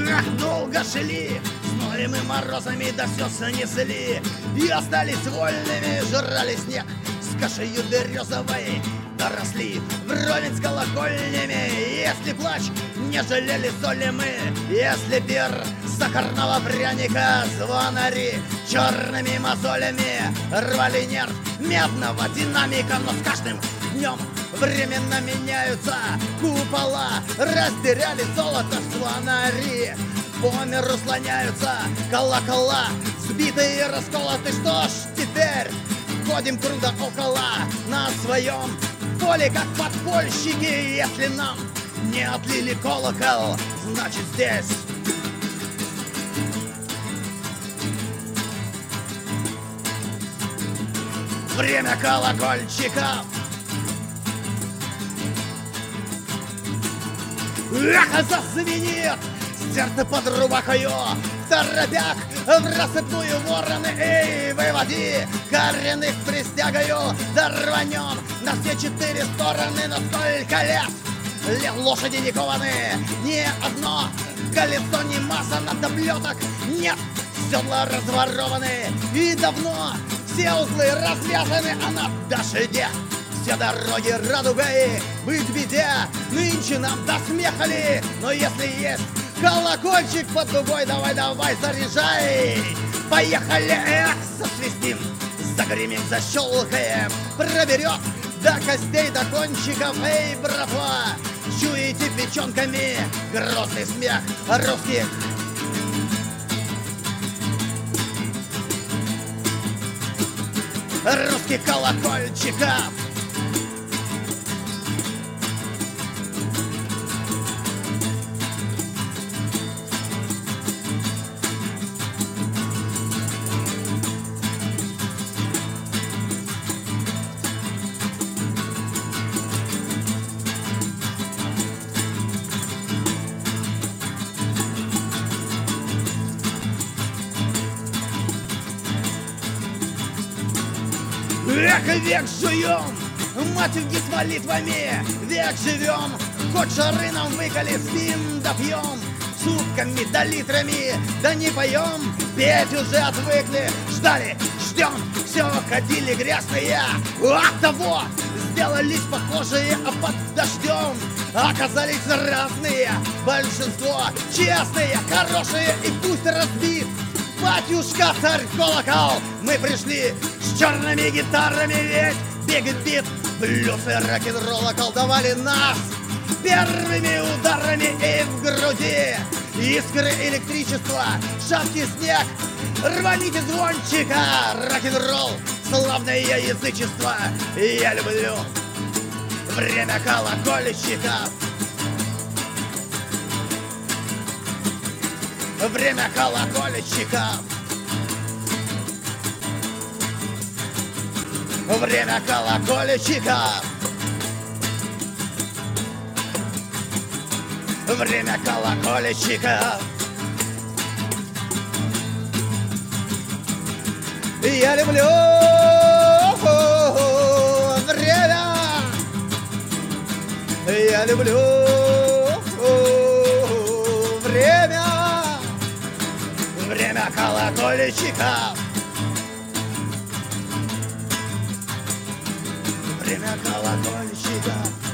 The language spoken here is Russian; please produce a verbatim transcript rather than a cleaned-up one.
Ах, долго шли, с ноем и морозами, да все снесли, и остались вольными, жрали снег с кашею березовой, доросли вровень с колокольнями. Если плач, не жалели соли мы, если пир сахарного пряника, звонари черными мозолями рвали нерв медного динамика. Но с каждым днем временно меняются купола, растеряли золото звонари, по миру слоняются колокола, сбитые и расколоты. Что ж теперь? Ходим круто около на своем поле, как подпольщики. Если нам не отлили колокол, значит здесь время колокольчиков. Эх, зазвенит сердце под рубахою, в торопях в рассыпную вороны. Эй, выводи коренных пристягаю, да рванем на все четыре стороны. Но сколько лет, лет лошади не кованы, ни одно колесо не мазано, таблеток нет, седла разворованы, и давно все узлы развязаны, а на дожде все дороги радугой. Быть беде, нынче нам до смеха ли, но если есть колокольчик под дугой, давай, давай, заряжай. Поехали, эх, засвистим, загремим, защелкаем, проберет до костей, до кончиков. Эй, братва, чуете печенками грозный смех русских русских колокольчиков. Эх, век жуем, матюги с молитвами, век живем, хоть шары нам выколи, спим да пьем, сутками да литрами, да не поем, петь уже отвыкли, ждали, ждем, все ходили грязные, от того сделались похожие, а под дождем оказались разные, большинство честные, хорошие, и пусть разбит батюшка царь колокол. Мы пришли с черными гитарами, ведь бегает бит, блюз и рок-н-ролл околдовали нас первыми ударами, и в груди искры электричества, шапки снег, рваните звончика, рок-н-ролл, славное язычество. Я люблю время колокольчиков, время колокольчиков, время колокольчиков, время колокольчиков. Я люблю время, я люблю время, время колокольчиков, время колокольчиков.